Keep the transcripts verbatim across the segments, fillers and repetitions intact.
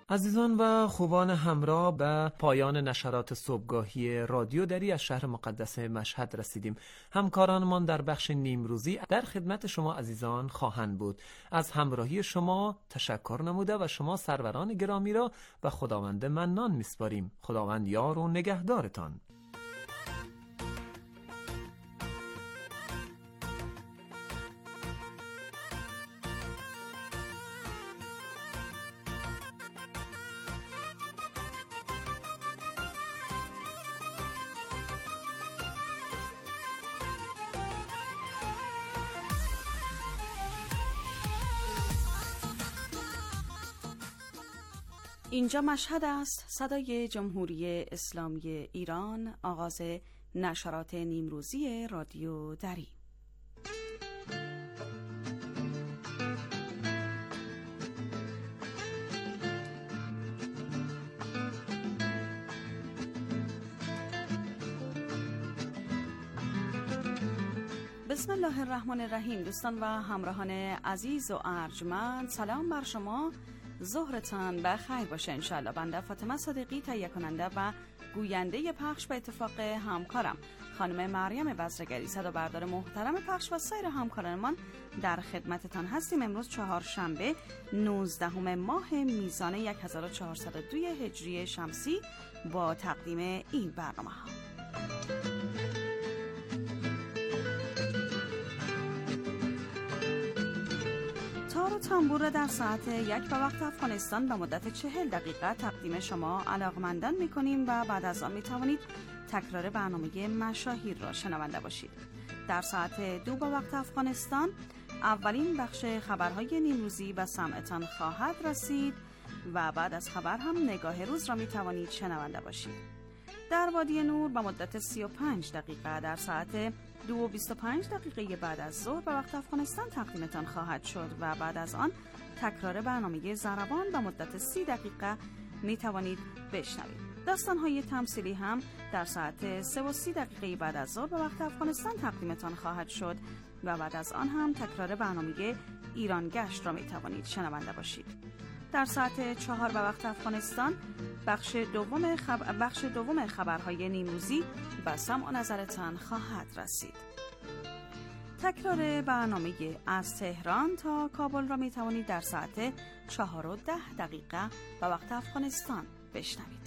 عزیزان و خوبان همراه، به پایان نشرات صبحگاهی رادیو دری از شهر مقدس مشهد رسیدیم. همکارانمان در بخش نیمروزی در خدمت شما عزیزان خواهند بود. از همراهی شما تشکر نموده و شما سروران گرامی را به خداوند منان میسپاریم. خداوند یار و نگهدارتان. اینجا مشهد است، صدای جمهوری اسلامی ایران، آغاز نشرات نیمروزی رادیو دری. بسم الله الرحمن الرحیم. دوستان و همراهان عزیز و ارجمند، سلام بر شما. ظهرتان بخیر باشه انشالله. بنده فاطمه صادقی، تهیه کننده و گوینده پخش به اتفاق همکارم خانم مریم بزرگری، صدا بردار محترم پخش و سایر همکارانمان در خدمتتان هستیم. امروز چهارشنبه نوزدهم ماه میزان هزار و چهارصد و دو هجری شمسی با تقدیم این برنامه ها. تار و تنبور در ساعت یک به وقت افغانستان به مدت چهل دقیقه تقدیم شما علاقمندان میکنیم و بعد از آن میتوانید تکرار برنامه مشاهیر را شنونده باشید. در ساعت دو به وقت افغانستان اولین بخش خبرهای نیمروزی به سمعتان خواهد رسید و بعد از خبر هم نگاه روز را میتوانید شنونده باشید. در وادی نور به مدت سی و پنج دقیقه در ساعت دو و بیست و پنج دقیقه بعد از ظهر به وقت افغانستان تقدیمتان خواهد شد و بعد از آن تکرار برنامه ضربان به مدت سی دقیقه می توانید بشنوید. داستان‌های تمثیلی هم در ساعت سه و سی دقیقه بعد از ظهر به وقت افغانستان تقدیمتان خواهد شد و بعد از آن هم تکرار برنامه ایران گشت را می توانید شنونده باشید. در ساعت چهار به وقت افغانستان بخش دوم خب... بخش دوم خبرهای نیمروزی به سمع و نظرتان خواهد رسید. تکرار برنامه از تهران تا کابل را می توانید در ساعت چهار و ده دقیقه به وقت افغانستان بشنوید.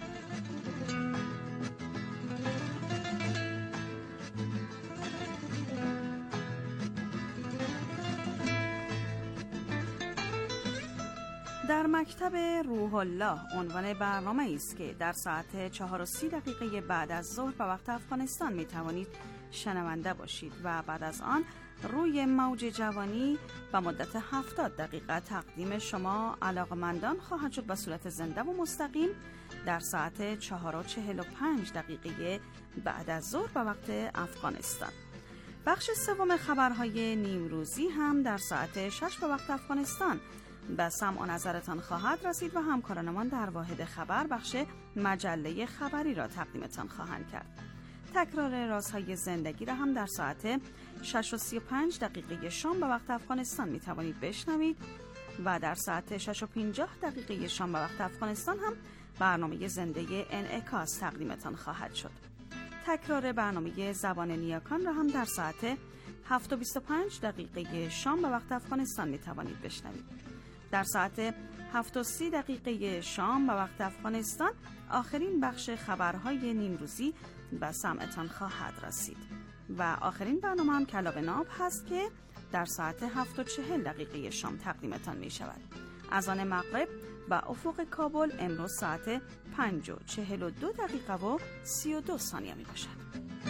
در مکتب روح الله عنوان برنامه است که در ساعت چهار و سی دقیقه بعد از ظهر به وقت افغانستان می توانید شنونده باشید و بعد از آن روی موج جوانی به مدت هفتاد دقیقه تقدیم شما علاقمندان خواهد شد به صورت زنده و مستقیم در ساعت چهار و چهل و پنج دقیقه بعد از ظهر به وقت افغانستان. بخش سوم خبرهای نیمروزی هم در ساعت شش به وقت افغانستان به سمع و نظرتان خواهد رسید و همکارانمان در واحد خبر بخش مجله خبری را تقدیمتان خواهند کرد. تکرار رازهای زندگی را هم در ساعت شش و سی و پنج دقیقه شام به وقت افغانستان می توانید بشنوید و در ساعت شش و پنجاه دقیقه شام به وقت افغانستان هم برنامه زنده انعکاس تقدیمتان خواهد شد. تکرار برنامه زبان نیاکان را هم در ساعت هفت و بیست و پنج دقیقه شام به وقت افغانستان می توانید بشنوید. در ساعت هفت و سی دقیقه شام به وقت افغانستان آخرین بخش خبرهای نیمروزی به سمعتان خواهد رسید و آخرین برنامه هم کلاب ناب هست که در ساعت هفت و چهل دقیقه شام تقدیمتان می شود. از آن مغرب به افق کابل امروز ساعت پنج و چهل و دو دقیقه و سی و دو ثانیه می باشد.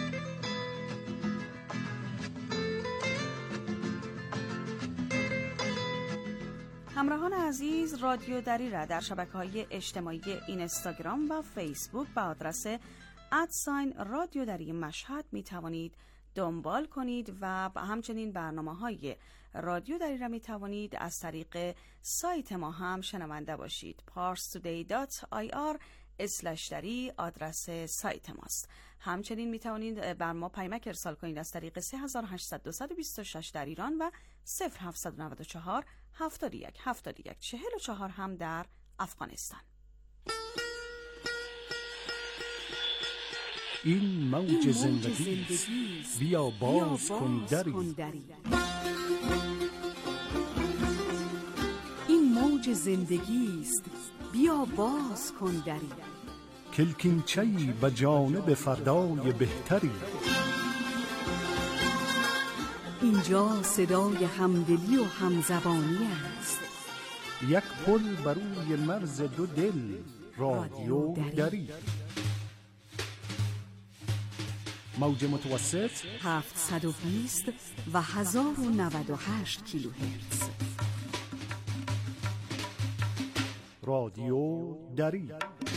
همراهان عزیز، رادیو دری را در شبکه‌های اجتماعی اینستاگرام و فیسبوک به آدرس ادساین رادیو دری مشهد می توانید دنبال کنید و همچنین برنامه‌های رادیو دری را می توانید از طریق سایت ما هم شنونده باشید. پارس تودی دات آی آر اسلش دری آدرس سایت ماست. همچنین می توانید بر ما پیامک ارسال کنید از طریق سه هزار و هشتصد و بیست و شش در ایران و صفر هفتصد و نود و چهار هفتاد و یک هفتاد و یک چهل و چهار هم در افغانستان. این موج زندگی بیا باز کن دری. این موج زندگی است بیا باز کن دری. کلکینچه‌ای به جانب فردای بهتری. اینجا صدای همدلی و همزبانی است. یک پل بر روی مرز دو دل، رادیو دری. موج متوسط هفتصد و بیست و هزار و نود و هشت کیلوهرتز. رادیو دری.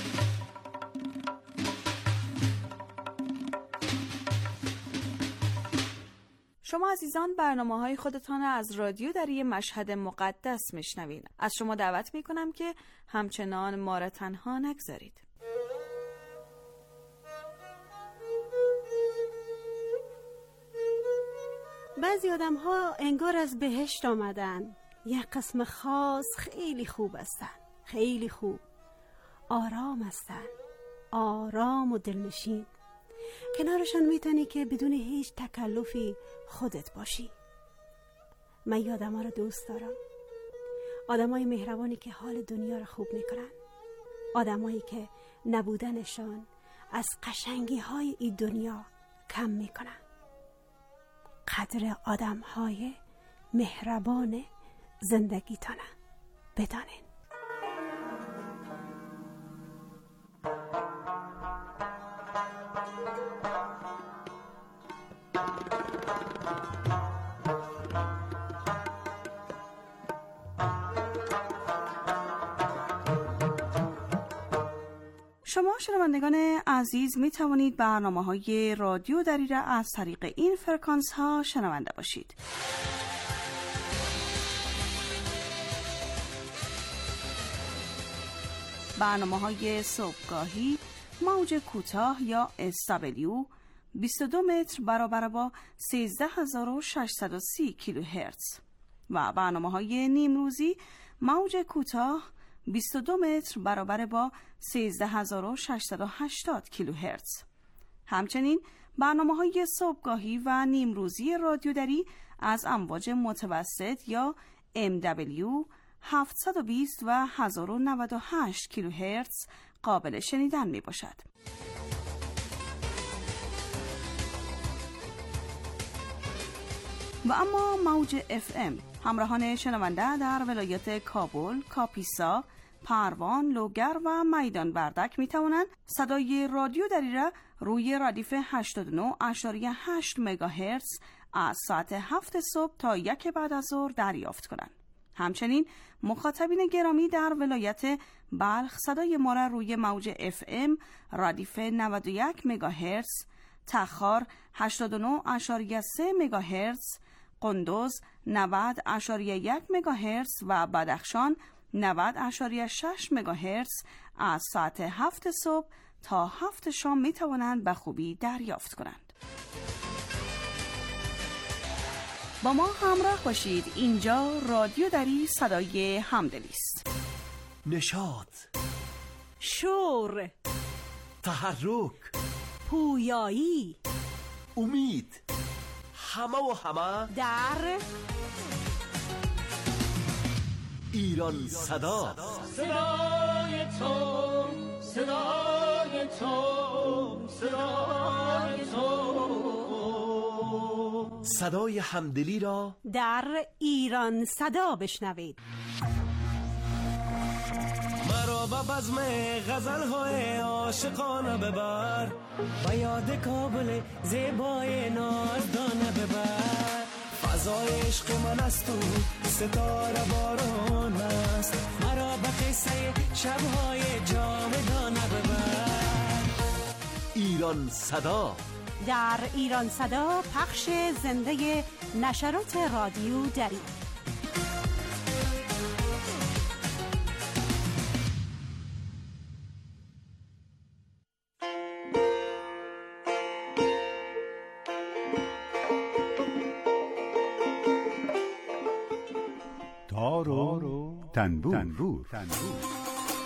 شما عزیزان برنامه‌های خودتان از رادیو دری مشهد مقدس میشنوین. از شما دعوت میکنم که همچنان ما را تنها نگذارید. بعضی آدم ها انگار از بهشت آمدن. یک قسم خاص خیلی خوب هستن، خیلی خوب، آرام هستن، آرام و دلنشین. کنارشان میتونی که بدون هیچ تکلفی خودت باشی. من این آدم ها رو دوست دارم. آدم های مهربانی که حال دنیا رو خوب میکنن. آدم هایی که نبودنشان از قشنگی های این دنیا کم میکنن. قدر آدم های مهربان زندگی تانه بدانین. شما شنوندگان عزیز می توانید برنامه‌های رادیو دری را از طریق این فرکانس ها شنونده باشید. برنامه‌های صبحگاهی موج کوتاه یا اس دبلیو بیست و دو متر برابر با سیزده هزار و ششصد و سی کیلوهرتز و برنامه‌های نیمروزی موج کوتاه بیست و دو متر برابر با سیزده هزار و ششصد و هشتاد کیلوهرتز. همچنین برنامه‌های صبحگاهی و نیمروزی رادیو دری از امواج متوسط یا ام دبلیو هفتصد و بیست و هزار و نود و هشت کیلوهرتز قابل شنیدن می باشد. و اما موج اف ام همراهان شنونده در ولایت کابل، کاپیسا، پروان، لوگر و میدان وردک می توانند صدای رادیو دری را روی ردیف هشتاد و نه ممیز هشت مگاهرتز از ساعت هفت صبح تا یک بعد از ظهر دریافت کنند. همچنین مخاطبین گرامی در ولایت بلخ صدای ما را روی موج اف ام ردیف نود و یک مگاهرتز، تخار هشتاد و نه ممیز سه مگاهرتز، قندوز نود ممیز یک مگاهرتز و بدخشان نود ممیز شش مگاهرتز از ساعت هفت صبح تا هفت شام می توانند به خوبی دریافت کنند. با ما همراه باشید. اینجا رادیو دری صدای همدلی است. نشاط، شور، تحرک، پویایی، امید، همه و همه در ایران صدا. صدای تو، صدای تو، صدای تو، صدای همدلی را در ایران صدا بشنوید. مرا به بزم غزل‌های عاشقانه ببر، به یاد کابل زیبای نازدانه ببر. فضای عشق من است و ستاره باران است، مرا به قصه شب‌های جاودانه ببر. ایران صدا در ایران صدا پخش زنده نشرات رادیو دری. تار و تنبور.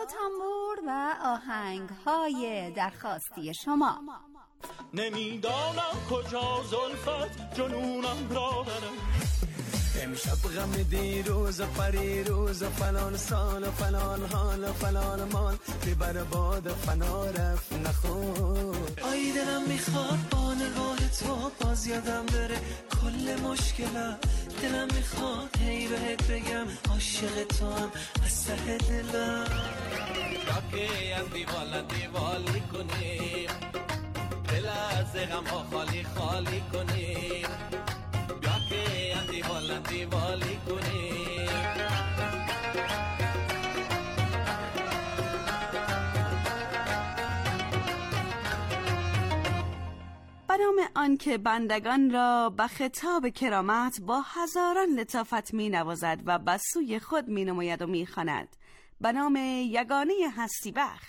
تنبور و آهنگ‌های درخواستی شما. نمیدانم کجا زلفت جنونم را برم، امشب غم دیروز و پریروز و فلان سال و فلان حال و فلان مال ببر باد فنا رفت نخور. آی دلم میخواد با نگاه تو باز یادم بره کل مشکلم، دلم میخواد هی بهت بگم عاشق تو هم از ته دلم. راکی از دیوالا دیوالی کنیم، دل از غم ها خالی خالی کنیم، بیا که از دیوالا دیوالی کنیم. به نام آن که بندگان را به خطاب کرامت با هزاران لطافت می نوازد و به سوی خود می نماید و می خواند، به نام یگانه هستی بخش.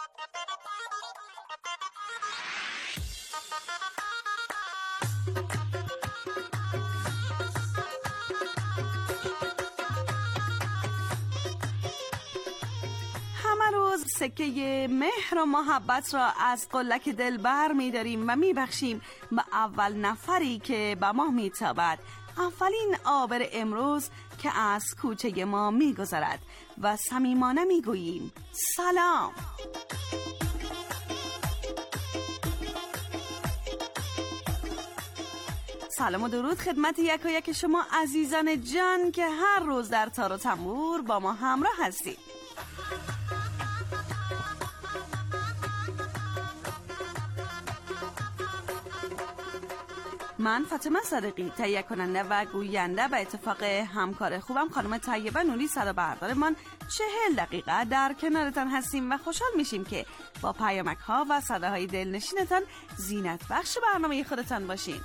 همه روز سکه مهر و محبت را از قلک دل بر می داریم و می بخشیم به اول نفری که به ما می تابد، اولین آبر امروز که از کوچه ما می گذرد و صمیمانه می گوییم سلام. سلام و درود خدمت یک و یک شما عزیزان جان که هر روز در تار و تنبور با ما همراه هستید. من فاطمه صادقی تهیه کننده و گوینده به اتفاق همکار خوبم خانم طیبه نوری صدا بردارمان چهل دقیقه در کنارتان هستیم و خوشحال میشیم که با پیامک ها و صداهای دلنشینتان زینت بخش برنامه خودتان باشین.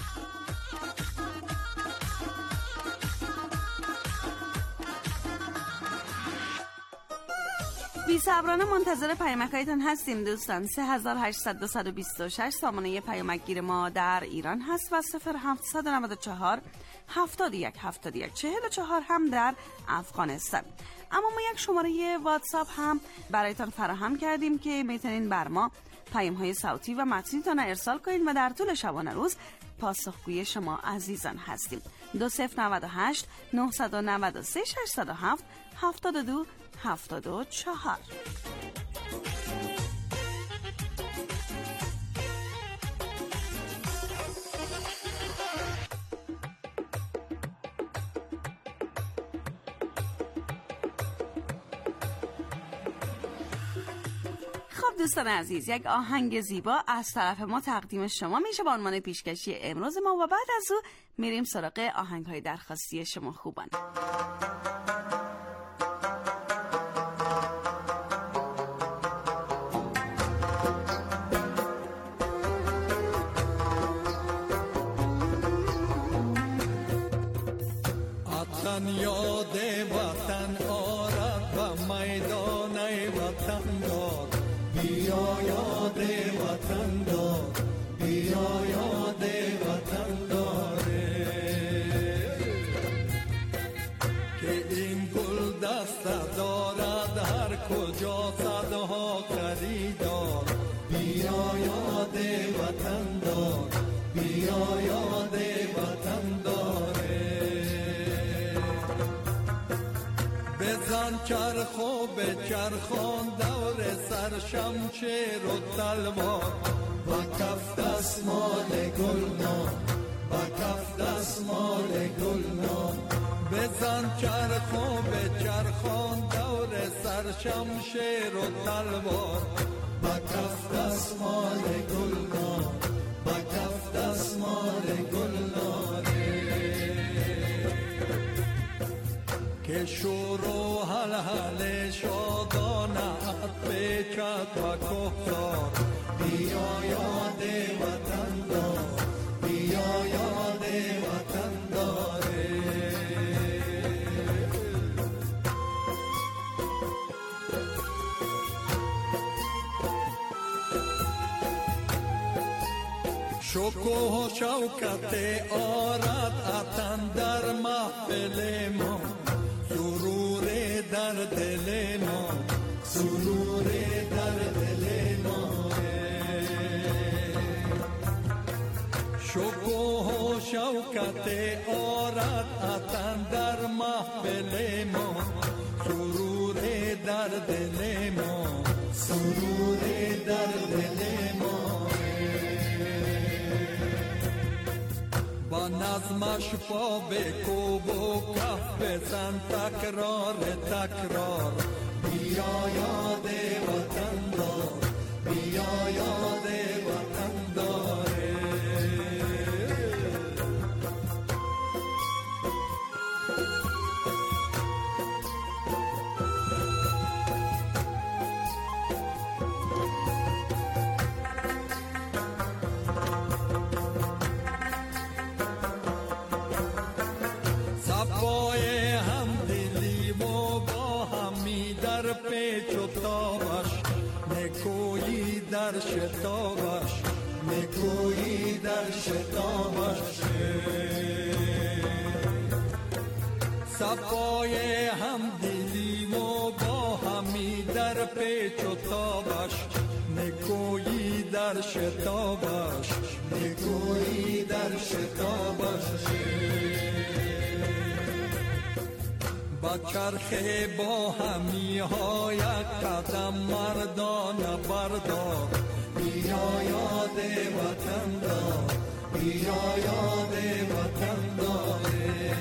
بی صبرانه منتظر پیامک‌هایتان هستیم دوستان. سه هزار و هشتصد و بیست و شش سامانه پیامک گیر ما در ایران هست و صفر هفتصد و نود و چهار هفتاد و یک هفتاد و یک چهل و چهار هم در افغانستان. اما ما یک شماره واتساپ هم برایتان فراهم کردیم که میتونین بر ما پیام‌های صوتی و متنیتان ارسال کنید و در طول شبانه روز پاسخگوی شما عزیزان هستیم. دو صفر نود و هشت نهصد و نود و سه ششصد و هفت هفتاد و دو هفتاد و چهار. خب دوستان عزیز، یک آهنگ زیبا از طرف ما تقدیم شما میشه با عنوان پیشکشی امروز ما و بعد از او میریم سراغ آهنگ‌های درخواستی شما خوبان. وطن یاد وطن آرد و میدان وطن داد، بیا یاد وطن داد، بیا یاد وطن داره که این گل دست دارد هر کجا صدها خریدار، بیا یاد وطن داد، بیا یاد وطن داره. بزن چرخو به چرخان دور سر شمشیر و تلوار، با کف دستمال گلنار، با کف دستمال گلنار. بزن چرخو به چرخان دور سر شمشیر و تلوار، با کف دستمال گلنار، با کف دستمال گلنار. که شور و حل حل شادانه پیچد و کفتار، بیا یاد وطن دار، بیا یاد وطن داره. شکوه و شوکت آرد اتن در محفل ما، سرور در دل ما، سرور در دل ما، شکوه و شوکت آرد عطن در محفل ما، سرور در دل ما، سرور در دل ما. با نظمش پا بکوب و کف بزن تکرار تکرار، بیا یاد وطن دار، بیا یاد وطن داره. صفای همدلی و با همی در پیچ و تابش، نکویی در شتابش، نکویی در شتابش. صفای همدلی و با همی در پیچ و تابش، نکویی در شتابش، نکویی در شتابش. با چرخه با همی ها یک قدم مردانه بردار، بیا یاد وطن دار، بیا یاد وطن داره.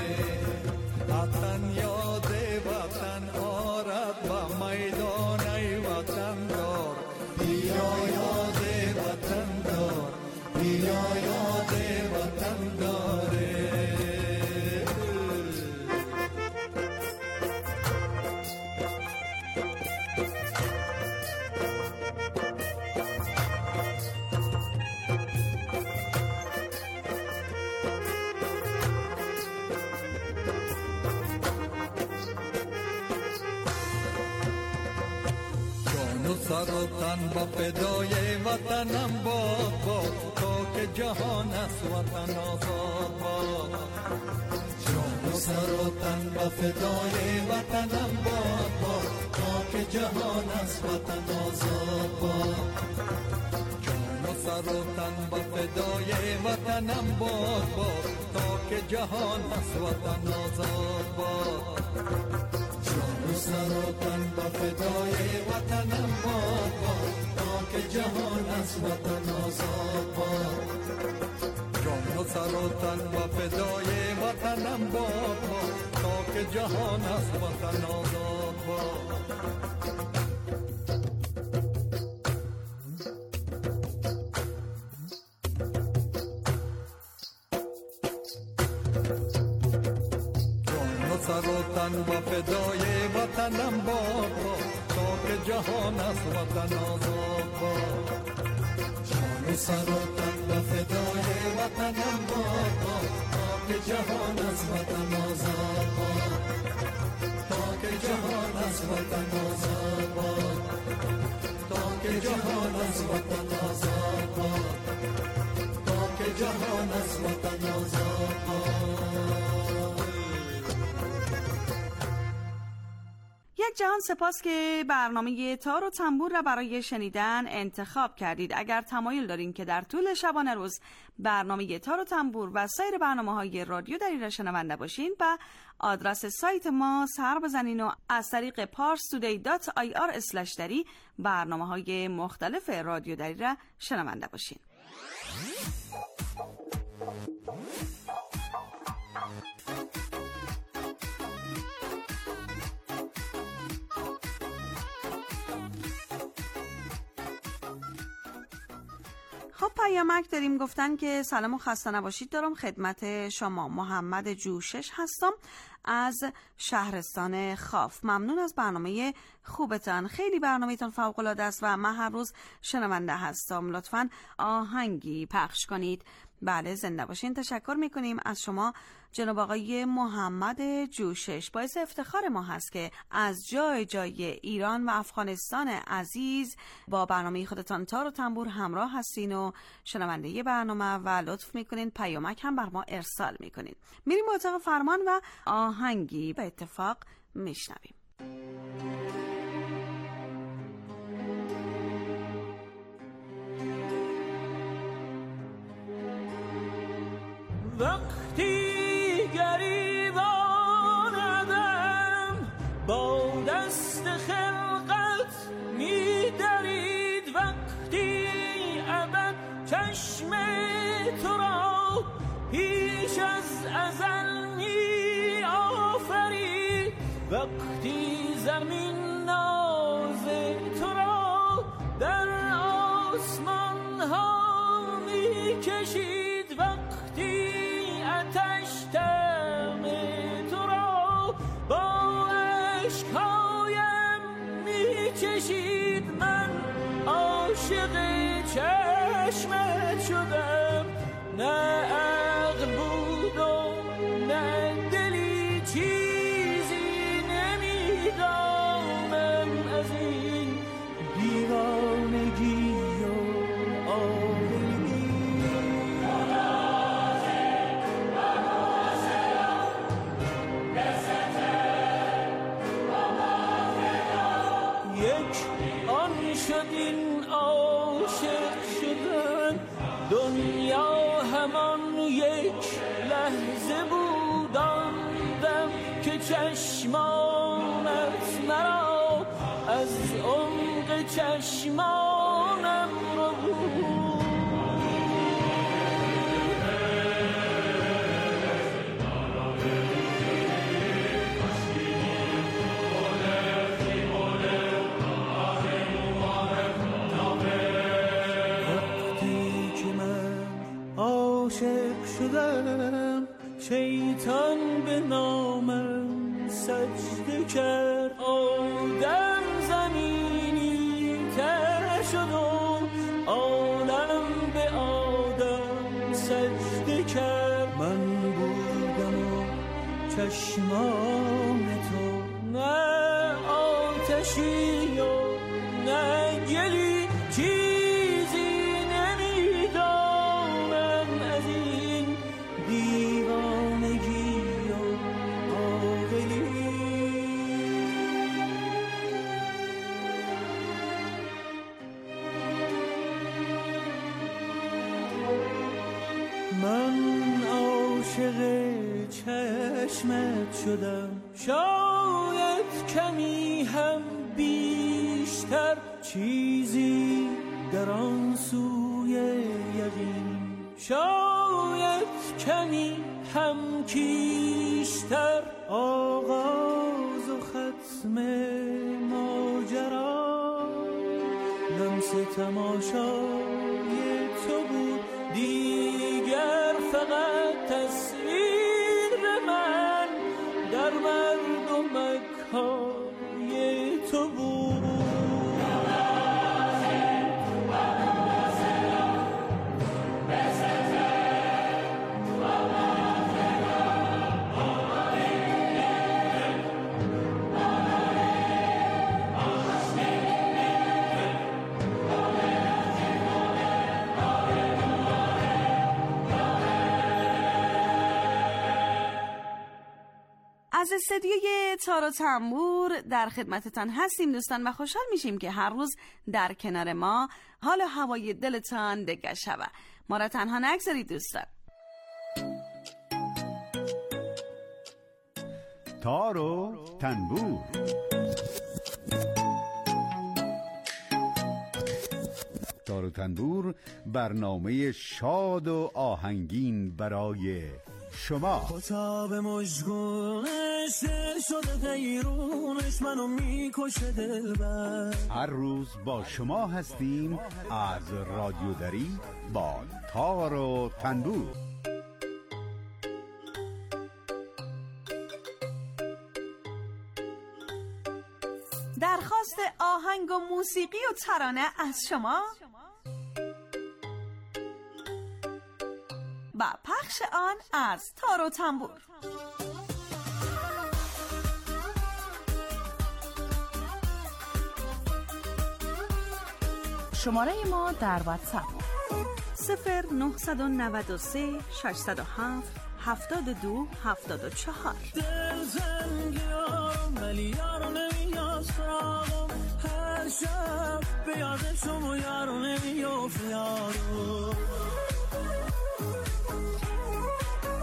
وطن یاد وطن آرد با میدان ای وطن دار، بیا یاد وطن دار، بیا یاد وطن داره. سر و تن با فدای وطنم باد باد، تا که جهان است وطن آزاد باد. جان و سر و تن با فدای وطنم باد باد، تا که جهان است وطن آزاد باد. جان و سر و تن با فدای وطنم باد باد، تا که جهان است وطن آزاد باد. سر و تن با فدای وطنم باد باد، تا که جهان از وطن آزاد باد. جان و سر و تن با فدای وطنم باد باد، تا که جهان از وطن آزاد باد. سر و تن با فدای وطنم باد باد، تا که جهان از وطن آزاد باد. جان و سر و تن با فدای وطنم باد باد، تا که جهان از وطن آزاد باد، تا که جهان از وطن آزاد باد، تا که جهان از وطن آزاد باد، تا که جهان از وطن آزاد باد. یک جهان سپاس که برنامه تار و تنبور را برای شنیدن انتخاب کردید. اگر تمایل دارین که در طول شبانه روز برنامه تار و تنبور و سایر برنامه‌های رادیو دری را شنونده باشین، به آدرس سایت ما سر بزنین و از طریق پارس تودی دات آی آر اسلش دری برنامه‌های مختلف رادیو دری را شنونده باشین. خب پیامک داریم، گفتن که سلام و خسته نباشید دارم خدمت شما. محمد جوشش هستم از شهرستان خاف. ممنون از برنامه خوبتان، خیلی برنامه‌تان فوق‌العاده است و من هر روز شنونده هستم. لطفاً آهنگی پخش کنید. بله زنده باشین. تشکر میکنیم از شما جناب آقای محمد جوشش. باعث افتخار ما هست که از جای جای ایران و افغانستان عزیز با برنامه خودتان تار و تنبور همراه هستین و شنونده برنامه و لطف میکنین پیامک هم بر ما ارسال میکنین. میریم به اتاق فرمان و آهنگی به اتفاق میشنویم. وقتی گریباندم با دست خلقت می‌درید، وقتی ابد چشم تو را پیش از ازل می آفرید، وقتی زمین ناز تو را در آسمان ها می کشید، وقتی آتش دم تو را با اشکایم می چشید، من عاشق چشمت شدم، نه عقل بود و نه دلی، چیزی نمیدانم از این دیوانگی و آویلی. یک آن شد این عاشق شدن، دنیا همان یک لحظه بود، آن دم که چشمانت مرا از عمق چشمانم رو بود. عاشق شدم شیطان به نامم سجده کرد، آدم زمینی تر شد و عالم به آدم سجده کرد، من بودم و چشمان تو نه آتشی و نه گلی، چیزی نمیدانم از این دیوانگی و عاقلی. من عاشق چشمت شدم، شاید کمی هم بیشتر، چیزی در آن سوی یقین، شاید کمی هم کیشتر، آغاز و ختم ماجرا لمس تماشای تو بود، دیگر فقط تصویر من در مردمک‌های تو بود. از استدیوی تار و تنبور در خدمتتان هستیم دوستان و خوشحال میشیم که هر روز در کنار ما حال و هوای دلتان دگه شود. ما را تنها نگذارید دوستان. تار و تنبور. تار و تنبور برنامه شاد و آهنگین برای شما. خطاب مشگونش دل شده پیرونش منو میکشه دلبر. هر روز با شما هستیم از رادیو دری با تار و تنبور. درخواست آهنگ و موسیقی و ترانه از شما و پخش آن از تار و تنبور. شماره ما در واتساپ صفر نه نه سه شش صفر هفت هفتاد و دو هفتاد و چهار. دل زنگیارم ولی یارو نمیاد سراغم، هر شب به یاد شما یارو نمیافت یارو.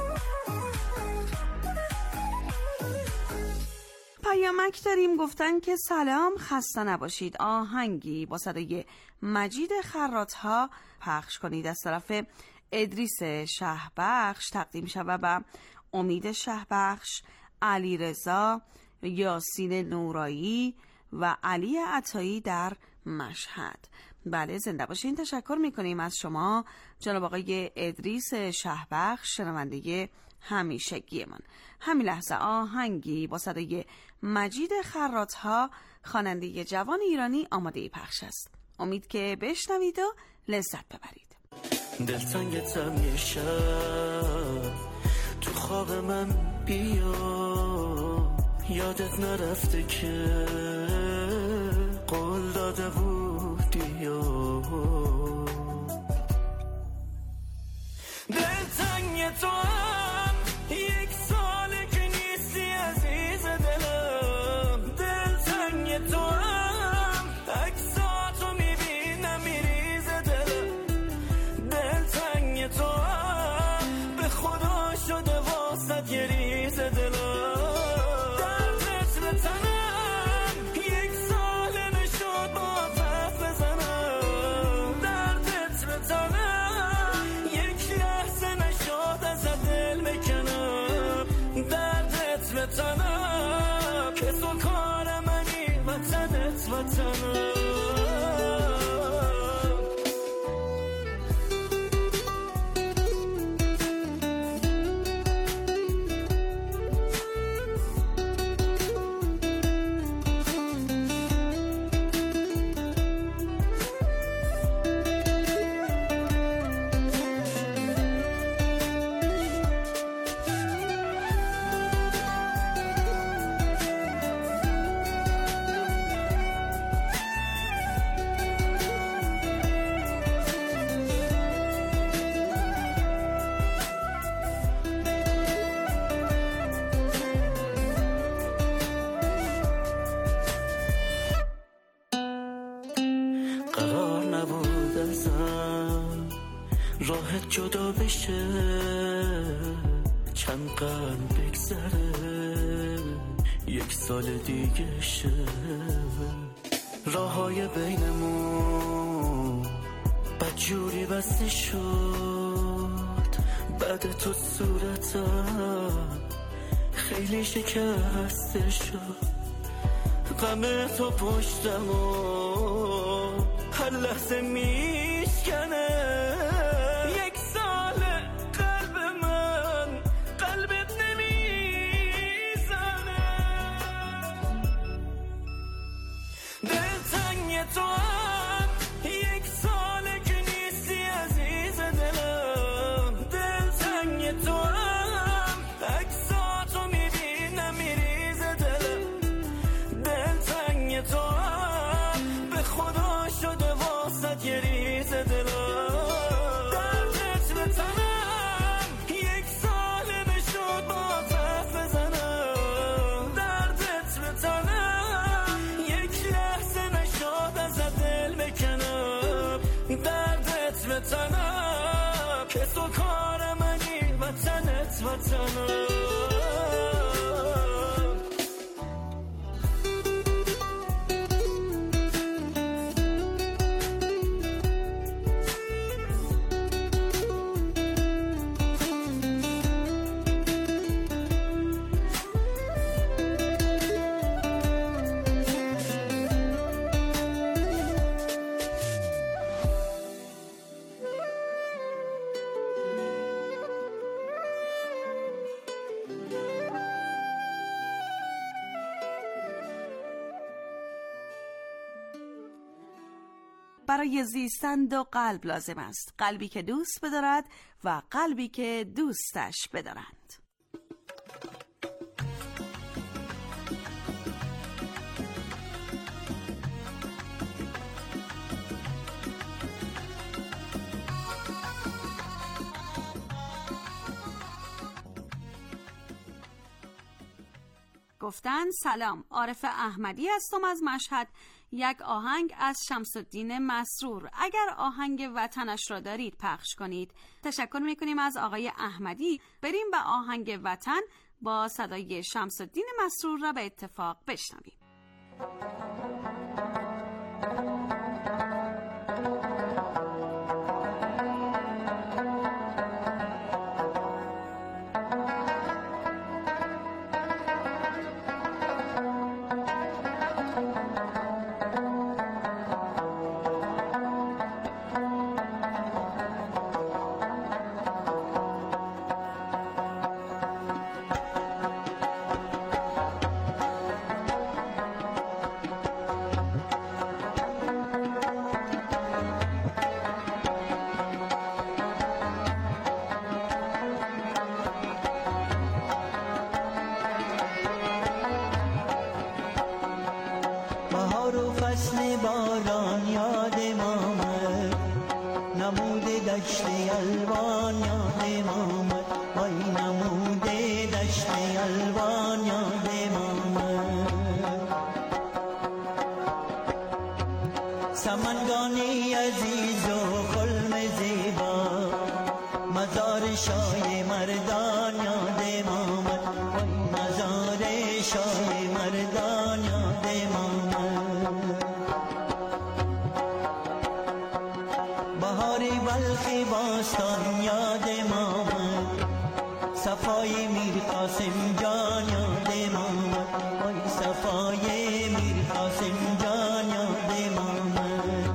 پیامک داریم، گفتن که سلام، خسته نباشید، آهنگی با صدای مجید خراط‌ها پخش کنید. از طرف ادریس شهبخش تقدیم شود به امید شهبخش، علی رضا، یاسین نورایی و علی عطایی در مشهد. بله، زنده باشین. تشکر میکنیم از شما جناب آقای ادریس شهبخش، شنونده همیشگی من. همین لحظه آهنگی با صدای مجید خراط‌ها، خواننده جوان ایرانی، آماده پخش است. امید که بشنوید و لذت ببرید. دلتنگتم یه شب تو خواب من بیا، یادت نرفته که قول داده بودی یا دلتنگ تو هم یک ساله که نیستی عزیز دلم، دلتنگ تو هم عکساتو میبینم میریز دلم، دلتنگ تو هم به خدا شده واسط یه ریز دلم، دردت به تنم یک ساله نشد با تف بزنم، دردت به تنم یک لحظه نشد از دل بکنم، دردت به تنم که تو کار منی وطنت وطنم. راحت جدا بشه، چند قرن بگذره، یک سال دیگه شه، راههای بینمون بدجوری بسته شد، بعد تو صورتم خیلی شکسته شد، غم تو پشتم و هر لحظه میشکنه، تو هم یک ساله که نیستی عزیز دلم، دلتنگ تو هم عکساتو میبینم میریز دلم، دلتنگ تو هم به خدا شده واسط یه ریز دلم، دردت به تنم یک ساله نشد با تف بزنم، دردت به تنم یک لحظه دردت به تنم که تو کار منی وطنت وطنم. برای زیستن دو قلب لازم است، قلبی که دوست بدارد و قلبی که دوستش بدارند. گفتن سلام، عارف احمدی هستم از مشهد. یک آهنگ از شمس الدین مسرور، اگر آهنگ وطنش را دارید پخش کنید. تشکر میکنیم از آقای احمدی. بریم به آهنگ وطن با صدای شمس الدین مسرور را به اتفاق بشنویم. فصل باران یادم آمد، نمود دشت الوان یادم آمد، وای نمود دشت الوان یادم آمد. سمنگانی عزیز و خلم زیبا، مزار شاه مردان یادم آمد، وای مزار شاه مردان یادم آمد. بهاری بلخی باستان یادم آمد، صفای میر قاسم جان یادم آمد، وای صفای میر قاسم جان یادم آمد.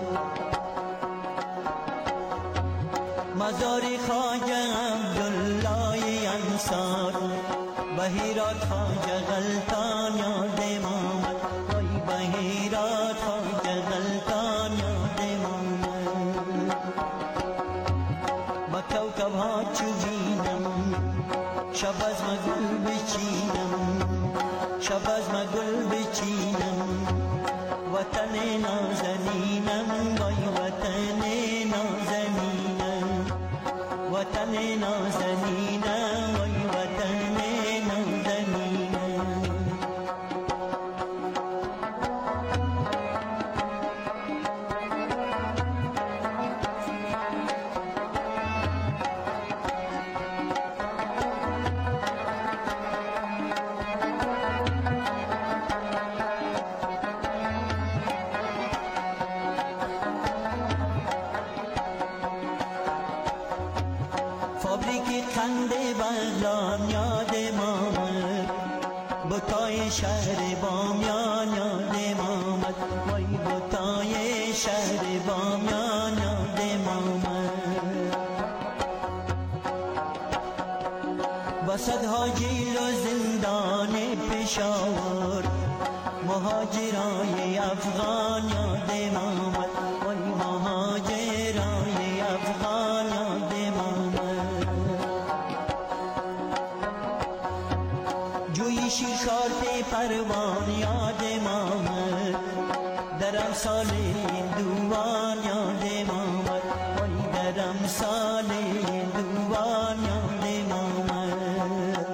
مزار خواجه عبدالله انصار، بهیرات خواجه غلطان یادم آمد، وای بهیرات خواجه غلطان یادم آمد. با کوکب ها چو بینم، شب از مگل بچینم، شب از مگل بچینم، وطن نازنینم، وای وطن نازنینم، وطن نازنینم، وای وطن نازنینم. فابریک قند بغلان یادم آمد، بوتای شهر بامیان یادم آمد، وای بوتای شهر بامیان یادم آمد. با صدها جیل و زندان پشاور، مهاجرای افغان یادم آمد، وای مهاجرای افغان یادم آمد. جوی شیرخوار پروان یادم آمد، در امثال هندوان یادم آمد، وای در امثال هندوان یادم آمد.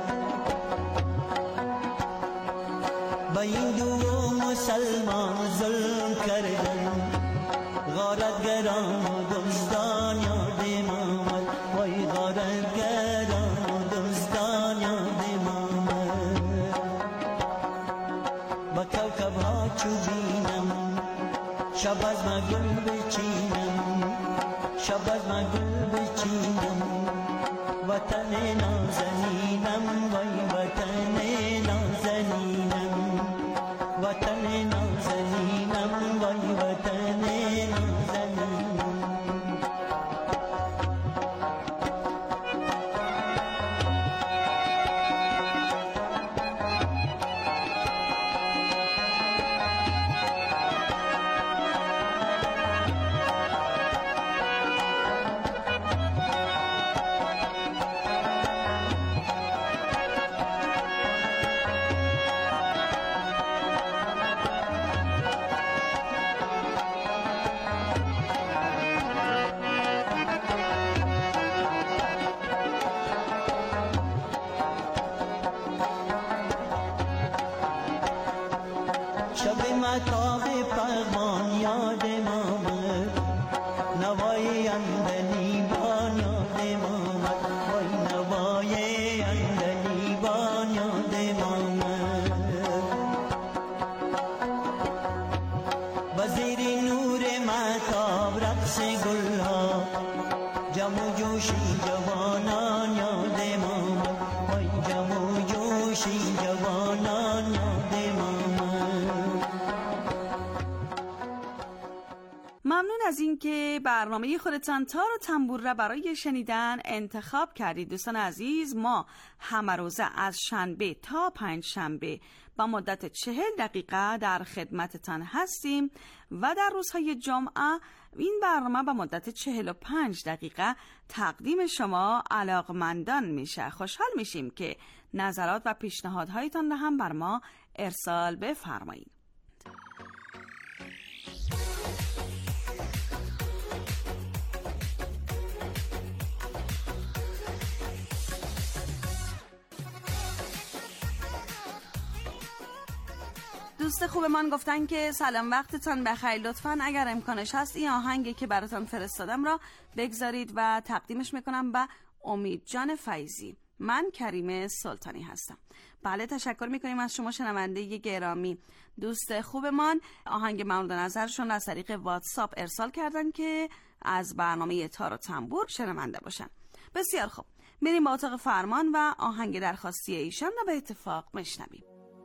با هندو و مسلمان ظلم کردن، غارتگران و دزدان یادم آمد، وای غارتگران و دزدان یادم آمد. با کوکب ها چو بینم، شب از مگل بچینم، شب از مگل بچینم، وطن نازنینم، وای وطن نازنینم، وطن نازنینم، وای وطن نازنینم. شب مطاب پغمان یادم آمد، نوای اندلیبان یادم آمد، وای نوای اندلیبان شب رقص گل ها جم و جوشی جوانان یاد ما وای جم و جوشی جوانان یاد ما. ممنون از اینکه برنامه خودتان تار و تنبور را برای شنیدن انتخاب کردید. دوستان عزیز، ما همه روزه از شنبه تا پنج شنبه با مدت چهل دقیقه در خدمتتان هستیم و در روزهای جمعه این برنامه با مدت چهل و پنج دقیقه تقدیم شما علاقمندان میشه. خوشحال میشیم که نظرات و پیشنهادهایتان را هم بر ما ارسال بفرمایید. دوست خوبمان گفتن که سلام وقتتان بخیر، لطفاً اگر امکانش هست این آهنگی که براتون فرستادم را بگذارید و تقدیمش میکنم به امید جان فیضی. من کریم سلطانی هستم. بله، تشکر میکنیم از شما شنونده گرامی. دوست خوبمان آهنگ مورد نظرشون از طریق واتساپ ارسال کردن که از برنامه تار و تنبور شنونده باشن. بسیار خوب، بریم با اتاق فرمان و آهنگ درخواستی ایشان را به اتفاق میشنویم.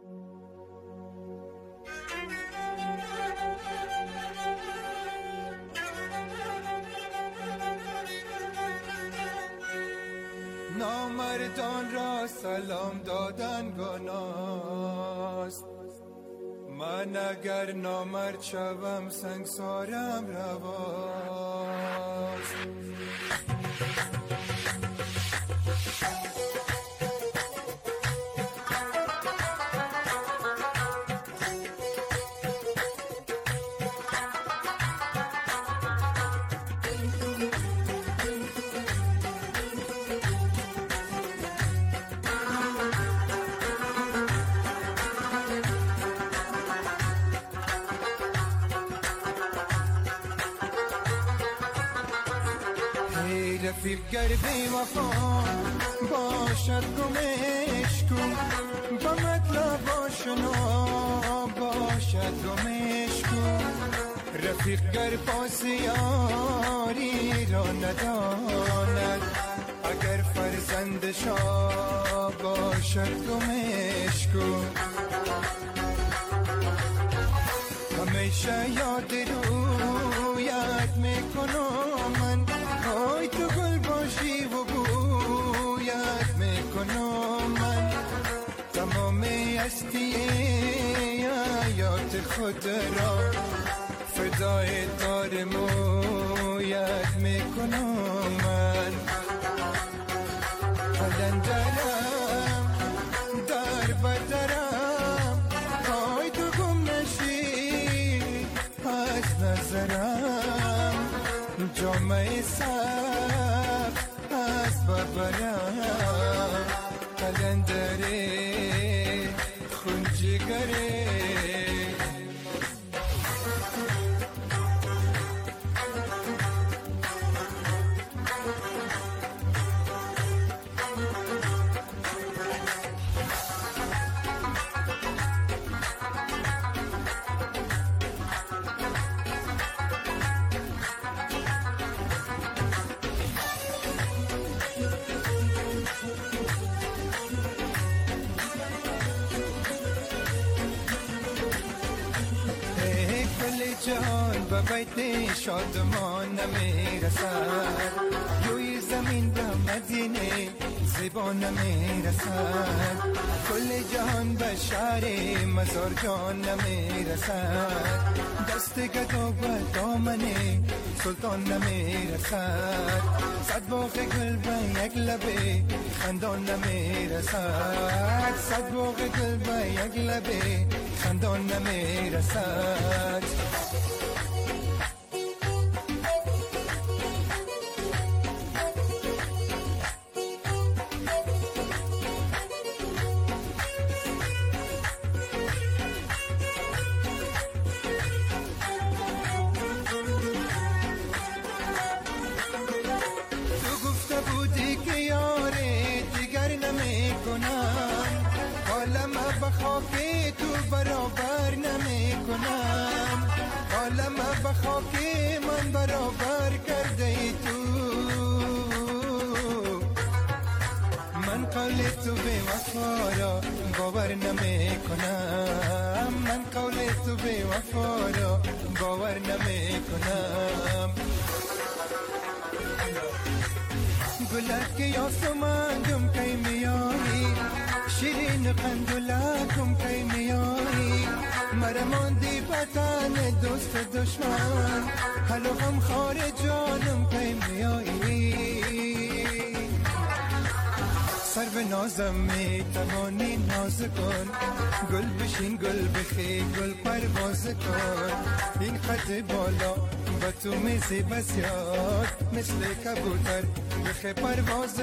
نامردان را سلام دادن گناست، من اگر نامرد شوم سنگسارم رواست. رفیق گر بی وفا باشد گمش کن، با مطلب آشنا باشد گمش کن. رفیق گر پاس یاری را نداند، اگر فرزندشا باشد گمش کن. همیشه یاد رویت میکنم من، ای تو گل باشی و بویت میکنم من. تمام هستی حیات خود را فدای دار مویت میکنم من. قلندرم در بدرم، ای تو گم نشی از نظرم. جامعه سب از ببرم، قلندره خونجگره. جهان به بیت شادمان نمیرسد، روی زمین به مدینه زیبا نمیرسد. کل جهان به شهر مزار جان نمیرسد، دست گدا و دامن سلطان نمیرسد. صد باغ گل به یک لبه خندان نمیرسد، صد باغ گل به یک لبه خندان نمیرسد. عالم به خاک من برابر کرده ای تو. من قول تو به وفا را باور نمی کنم، من قول تو به وفا را باور نمی کنم. گلک یاسمان دم کی میایی، شیرین قندلکم کی میایی، مرماندی بطن دوست دشمن، حلو غم خار جانم کی میایی. سر به نازم می توانی ناز کن، گل بشین گل بخی گل پرواز کن. این خط بالا و تو میزی بسیار، مثل کبوتر بخی پرواز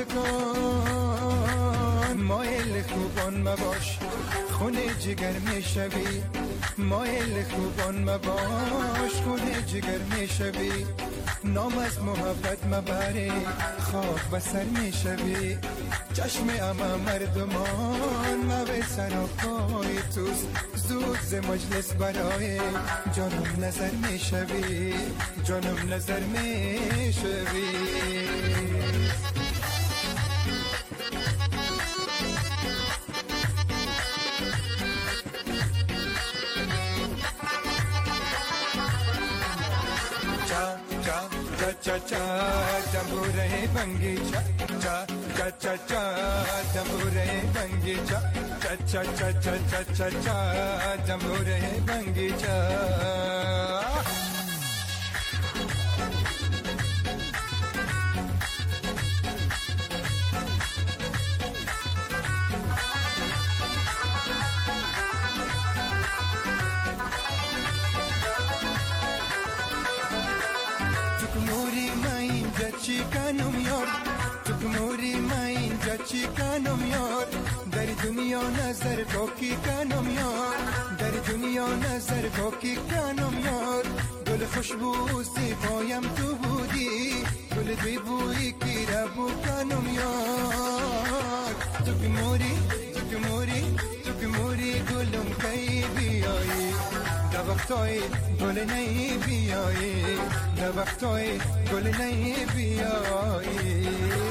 کن. مایل خوبان مباش خونه جگر میشوی، مایل خوبان مباش خونه جگر میشوی. نام از محبت مبری خاک بسر میشوی. چشم اما مردمان موی سر و پای توست، زود ز مجلس برای جانم نظر میشوی، جانم نظر میشوی. cha cha tambure bangi cha cha cha cha cha tambure bangi cha cha cha cha cha cha cha cha tambure bangi cha. چیکانم یار تو موری من اینجا چیکانم یار، در دنیا نظر با کی کانم یار، در دنیا نظر با کی کانم یار. گل خوشبو زیبایم تو بودی، گل بیبویی کی را بو کانم یار. تو که موری تو که موری تو که موری گلم کی بیایی، در وقتای گل نی بیایی، در وقتای گل نی بیایی.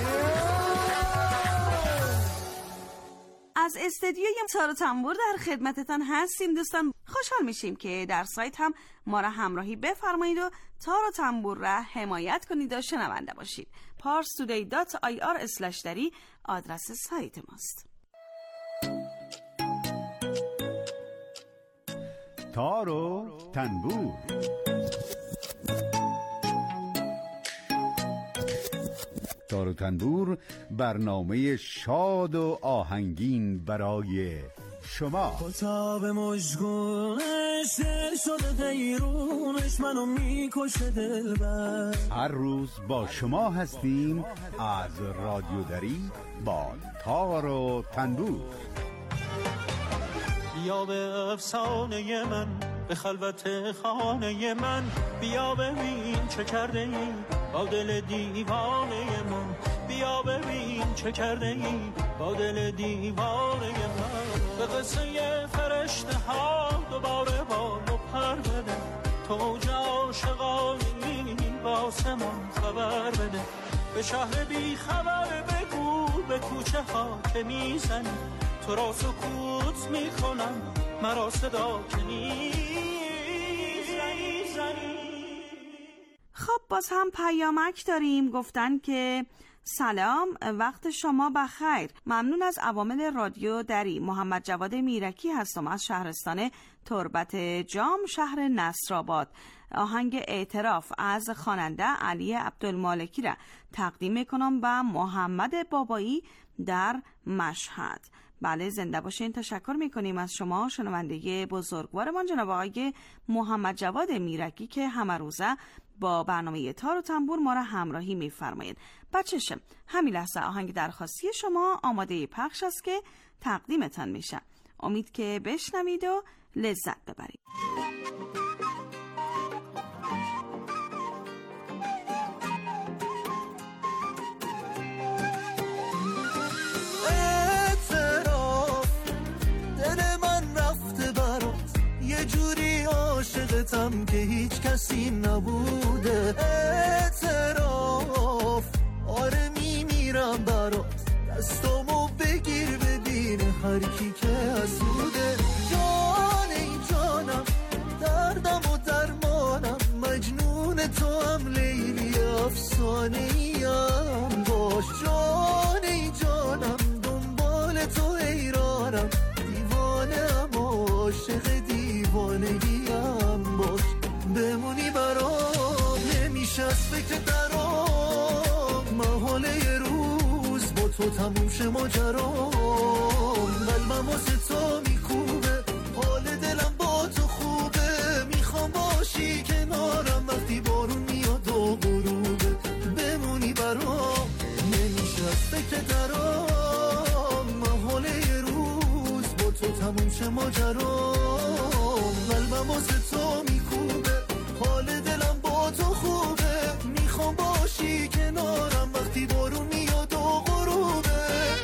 از استدیوی تار و تنبور در خدمتتان هستیم دوستان. خوشحال میشیم که در سایت هم ما را همراهی بفرمایید و تار و تنبور را حمایت کنید و شنونده باشید. پارس تودی دات آی آر اسلش دری آدرس سایت ماست. تار و تنبور. تار و تنبور برنامه شاد و آهنگین برای شما. کتاب مشگونش دل شده دیرونش منو میکشه دلبر. هر روز با شما هستیم از رادیو دری با تار و تنبور. بیا به افسانه من، به خلوت خانه من، بیا ببین چه کرده ای با دل دیوانه من، بیا ببین چه کرده ای با دل دیوانه من. به قصه فرشته ها دوباره بال و پر بده، تو جا عاشقانی با آسمان خبر بده. به شهر بی خبر بگو به کوچه ها که میزنی، تو را سکوت میکنم مرا صدا که نیزنی. خب باز هم پیامک داریم. گفتن که سلام، وقت شما بخیر. ممنون از عوامل رادیو دری. محمد جواد میرکی هستم از شهرستان تربت جام شهر نصرآباد. آهنگ اعتراف از خواننده علی عبدالمالکی را تقدیم میکنم و محمد بابایی در مشهد. بله زنده باشین. تشکر میکنیم از شما شنونده بزرگوارمان جناب آقای محمد جواد میرکی که همه روزه با برنامه تار و تنبور ما را همراهی میفرمایید. بچه‌شم همین لحظه آهنگ درخواستی شما آماده پخش است که تقدیمتان میشه. امید که بشنوید و لذت ببرید. عاشقتم میدونم که هیچ کسی نبوده. اعتراف آره میمیرم برات، دستامو بگیر ببین هر کی که حسوده. جان ای جانم دردم و درمانم، مجنون تو هم لیلی افسانه ایم باش. جان ای جانم دنبال تو حیرانم، دیوانه ام عاشق دیوانگیم باش. بمونی برام نمیشه از فکر درام، محاله یه روز با تو تموم شه ماجرام. قلبم واسه تو میکوبه، حال دلم با تو خوبه، میخوام باشی کنارم وقتی بارون میاد و غروبه. بمونی برام نمیشه از فکر درام، محاله یه روز با تو تموم شه ماجرام. قلبم واسه تو میکوبه، حال دلم با تو خوبه، میخوام باشی کنارم وقتی بارون میاد و غروبه.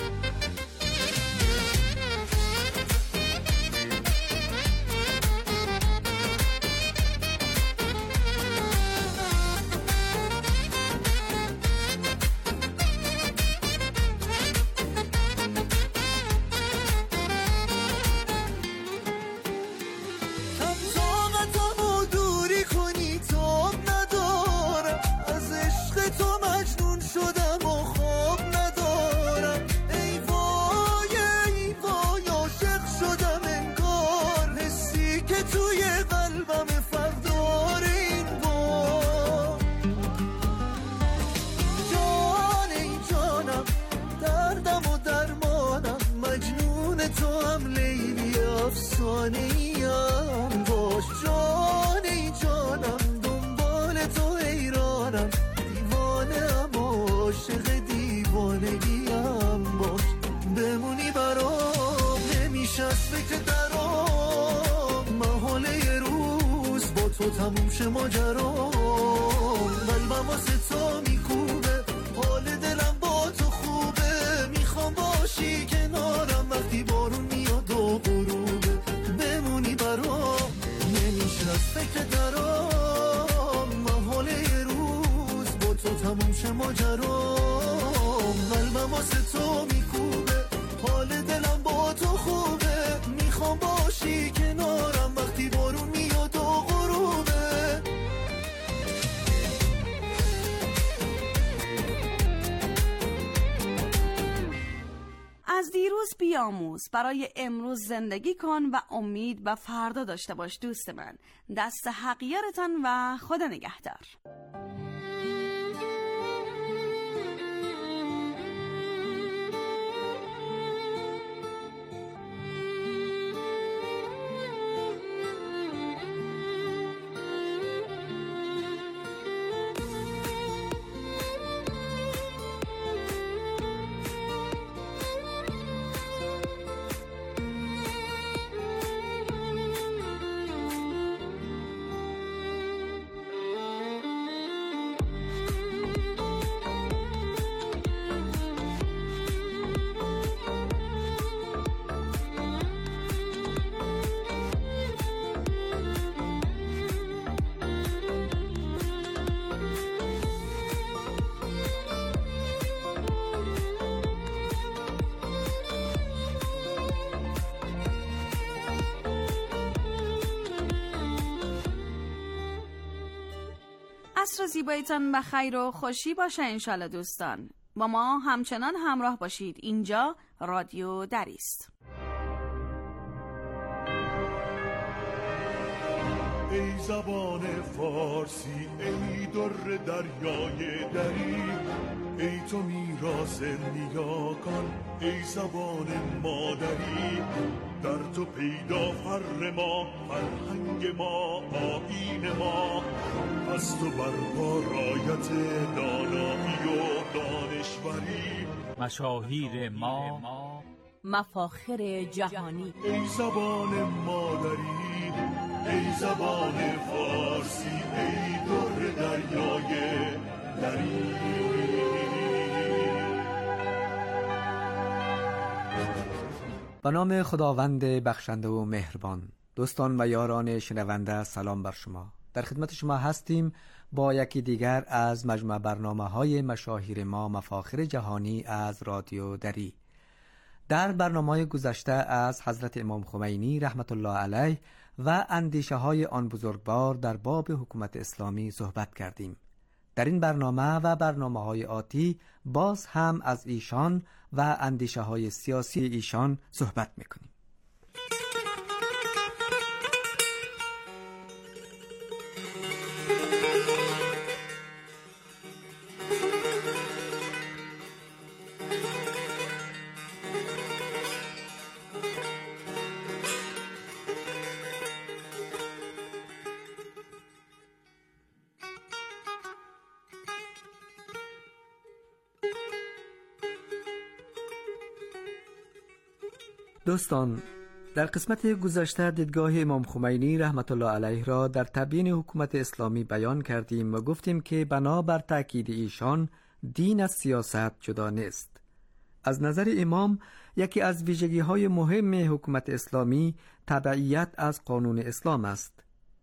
افسانه‌ایم باش. جان ای جانم دنبال تو حیرانم، دیوانه ام عاشق دیوانگیم باش. بمونی برام نمیشه از فکر درام، محاله یه روز با تو تموم شه ماجرام. قلبم واسه تو میکوبه، حال دلم با تو خوبه، میخوام باشی کنارم وقتی بارون میاد و غروبه. بمونی برام نمیشه از فکر درام، محاله یه روز با تو تموم شه ماجرام. قلبم واسه تو میکوبه، حال دلم با تو خوبه، میخوام باشی کنارم وقتی بارون میاد و غروبه. از دیروز بیاموز، برای امروز زندگی کن و امید و فردا داشته باش. دوست من، دست حق یارتان و خدا نگهدار. عصر زیباییتان به خیر و خوشی باشه انشالله دوستان. با ما همچنان همراه باشید. اینجا رادیو دری است. ای زبان فارسی، ای در دریای دری، ای تو میراث نیاکان، ای زبان مادری. در تو پیدا فر ما، فرهنگ ما، آیین ما، از تو برپا رایت دانایی و دانشوری. مشاهیر ما، مفاخر جهانی. ای زبان مادری، ای زبان فارسی، ای در دریای دری. به نام خداوند بخشنده و مهربان. دوستان و یاران شنونده، سلام بر شما. در خدمت شما هستیم با یکی دیگر از مجموعه برنامه‌های مشاهیر ما مفاخر جهانی از رادیو دری. در برنامه‌های گذشته از حضرت امام خمینی رحمت الله علیه و اندیشه‌های آن بزرگوار در باب حکومت اسلامی صحبت کردیم. در این برنامه و برنامه‌های آتی باز هم از ایشان و اندیشه‌های سیاسی ایشان صحبت می‌کنیم. دوستان، در قسمت گذشته دیدگاه امام خمینی رحمت الله علیه را در تبیین حکومت اسلامی بیان کردیم و گفتیم که بنابر تأکید ایشان دین از سیاست جدا نیست. از نظر امام یکی از ویژگی‌های مهم حکومت اسلامی تبعیت از قانون اسلام است.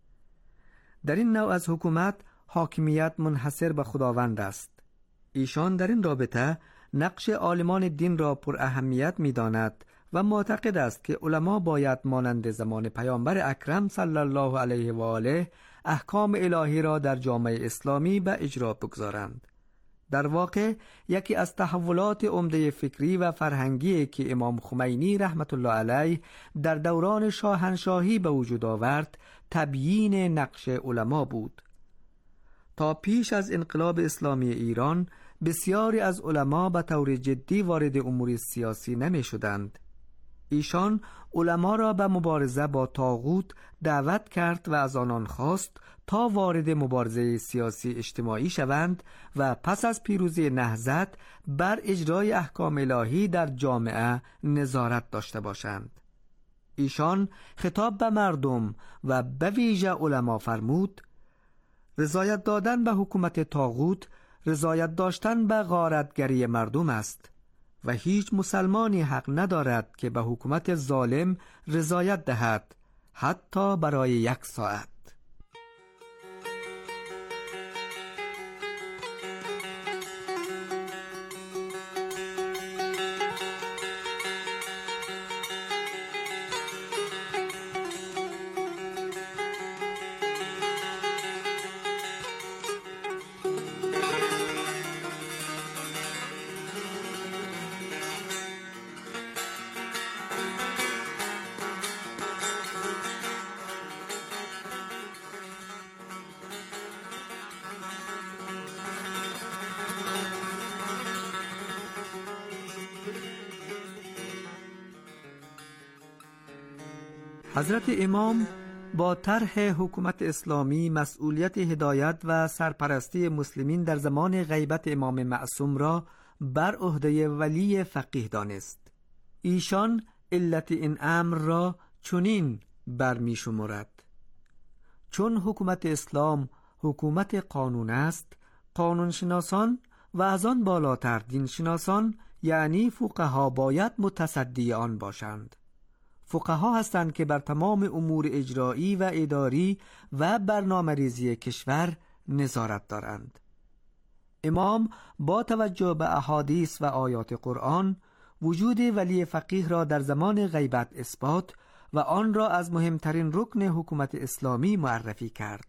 در این نوع از حکومت حاکمیت منحصر به خداوند است. ایشان در این رابطه نقش عالمان دین را پر اهمیت می‌داند و معتقد است که علما باید مانند زمان پیامبر اکرم صلی الله علیه و آله احکام الهی را در جامعه اسلامی به اجرا بگذارند. در واقع یکی از تحولات عمده فکری و فرهنگی که امام خمینی رحمت الله علیه در دوران شاهنشاهی به وجود آورد تبیین نقش علما بود. تا پیش از انقلاب اسلامی ایران بسیاری از علما به طور جدی وارد امور سیاسی نمی شدند. ایشان علما را به مبارزه با طاغوت دعوت کرد و از آنان خواست تا وارد مبارزه سیاسی اجتماعی شوند و پس از پیروزی نهضت بر اجرای احکام الهی در جامعه نظارت داشته باشند. ایشان خطاب به مردم و به ویژه علما فرمود: رضایت دادن به حکومت طاغوت رضایت داشتن به غارتگری مردم است و هیچ مسلمانی حق ندارد که به حکومت ظالم رضایت دهد، حتی برای یک ساعت. حضرت امام با طرح حکومت اسلامی مسئولیت هدایت و سرپرستی مسلمین در زمان غیبت امام معصوم را بر عهده ولی فقیه دانست. ایشان علت این امر را چنین برمی شمرد: چون حکومت اسلام حکومت قانون است، قانونشناسان و از آن بالاتر دینشناسان یعنی فقها باید متصدی آن باشند. فقها هستند که بر تمام امور اجرایی و اداری و برنامه‌ریزی کشور نظارت دارند. امام با توجه به احادیث و آیات قرآن وجود ولی فقیه را در زمان غیبت اثبات و آن را از مهمترین رکن حکومت اسلامی معرفی کرد.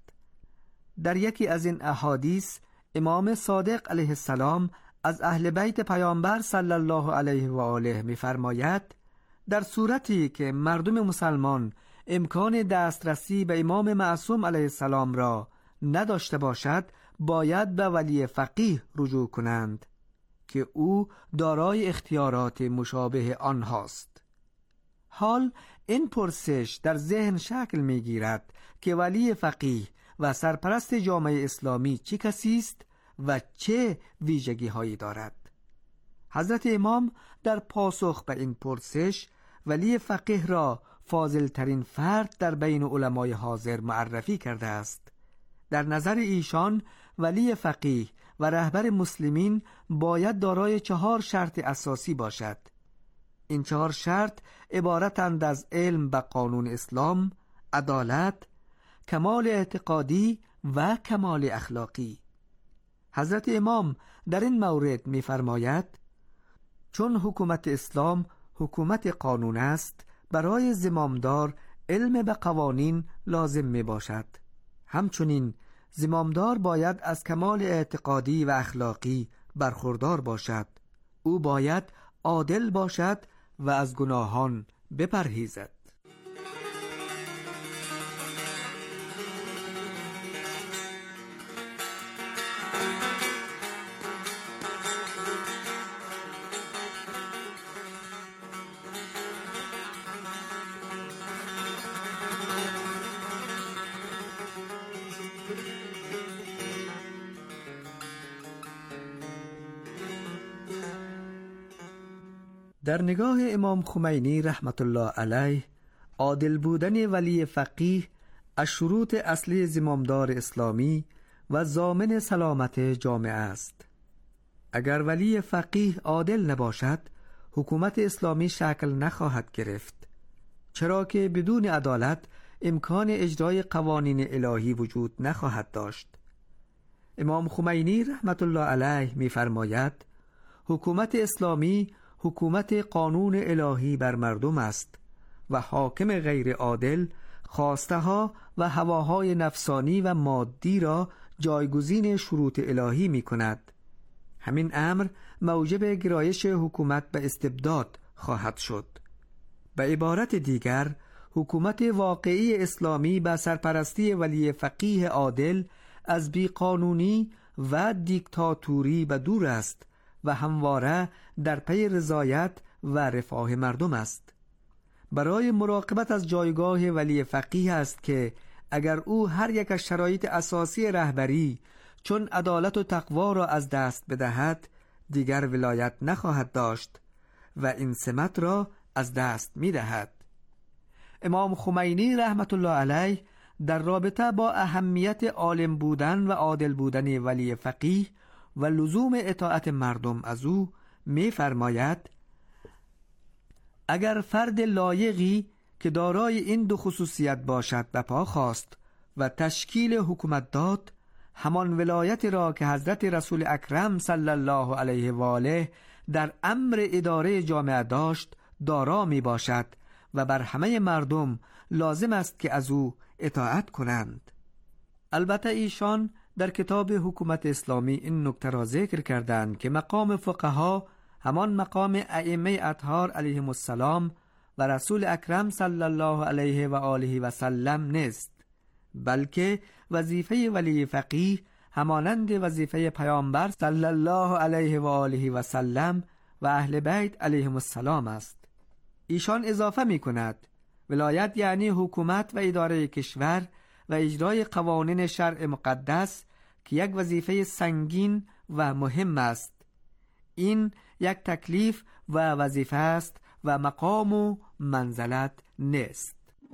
در یکی از این احادیث امام صادق علیه السلام از اهل بیت پیامبر صلی الله علیه و آله می‌فرماید: در صورتی که مردم مسلمان امکان دسترسی به امام معصوم علیه السلام را نداشته باشد، باید به ولی فقیه رجوع کنند که او دارای اختیارات مشابه آنهاست. حال این پرسش در ذهن شکل می گیرد که ولی فقیه و سرپرست جامعه اسلامی چه کسی است و چه ویژگی هایی دارد؟ حضرت امام در پاسخ به این پرسش ولی فقیه را فاضل ترین فرد در بین علمای حاضر معرفی کرده است. در نظر ایشان ولی فقیه و رهبر مسلمین باید دارای چهار شرط اساسی باشد. این چهار شرط عبارتند از علم به قانون اسلام، عدالت، کمال اعتقادی و کمال اخلاقی. حضرت امام در این مورد می‌فرماید چون حکومت اسلام حکومت قانون است، برای زمامدار علم به قوانین لازم می باشد. همچنین زمامدار باید از کمال اعتقادی و اخلاقی برخوردار باشد. او باید عادل باشد و از گناهان بپرهیزد. در نگاه امام خمینی رحمت الله علیه، عادل بودن ولی فقیه از شروط اصلی زمامدار اسلامی و ضامن سلامت جامعه است. اگر ولی فقیه عادل نباشد، حکومت اسلامی شکل نخواهد گرفت، چرا که بدون عدالت امکان اجرای قوانین الهی وجود نخواهد داشت. امام خمینی رحمت الله علیه می‌فرماید حکومت اسلامی حکومت قانون الهی بر مردم است و حاکم غیر عادل خواسته ها و هواهای نفسانی و مادی را جایگزین شروط الهی می کند. همین امر موجب گرایش حکومت به استبداد خواهد شد. به عبارت دیگر، حکومت واقعی اسلامی با سرپرستی ولی فقیه عادل از بیقانونی و دیکتاتوری به دور است و همواره در پی رضایت و رفاه مردم است. برای مراقبت از جایگاه ولی فقیه است که اگر او هر یک از شرایط اساسی رهبری چون عدالت و تقوا را از دست بدهد، دیگر ولایت نخواهد داشت و این سمت را از دست می دهد. امام خمینی رحمت الله علیه در رابطه با اهمیت عالم بودن و عادل بودن ولی فقیه و لزوم اطاعت مردم از او می فرماید اگر فرد لایقی که دارای این دو خصوصیت باشد به پا خواست و تشکیل حکومت داد، همان ولایت را که حضرت رسول اکرم صلی الله علیه و آله در امر اداره جامعه داشت دارا می باشد و بر همه مردم لازم است که از او اطاعت کنند. البته ایشان در کتاب حکومت اسلامی این نکته را ذکر کردند که مقام فقها همان مقام ائمه اطهار علیهم السلام و رسول اکرم صلی الله علیه و آله و سلم نیست، بلکه وظیفه ولی فقیه همانند وظیفه پیامبر صلی الله علیه و آله و سلم و اهل بیت علیهم السلام است. ایشان اضافه می کند ولایت یعنی حکومت و اداره کشور و اجرای قوانین شرع مقدس که یک وظیفه سنگین و مهم است. این یک تکلیف و وظیفه است و مقام و منزلت نیست.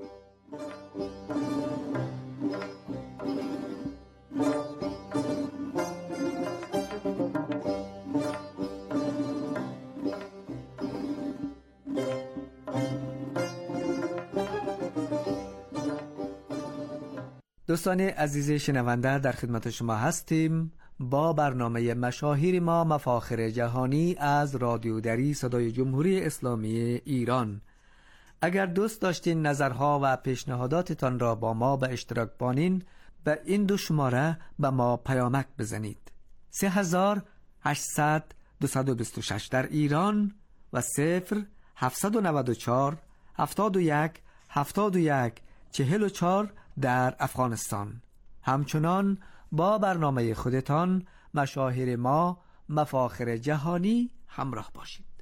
دوستان عزیز شنونده، در خدمت شما هستیم با برنامه مشاهیر ما مفاخر جهانی از رادیو دری صدای جمهوری اسلامی ایران. اگر دوست داشتین نظرها و پیشنهاداتتان را با ما به اشتراک بانین، به این دو شماره به ما پیامک بزنید: سه هزار هشتصد دویست و بیست و شش در ایران و صفر هفتصد و نود و چهار هفتاد و یک هفتاد و یک چهل و چهار در افغانستان. همچنان با برنامه خودتان مشاهیر ما مفاخر جهانی همراه باشید.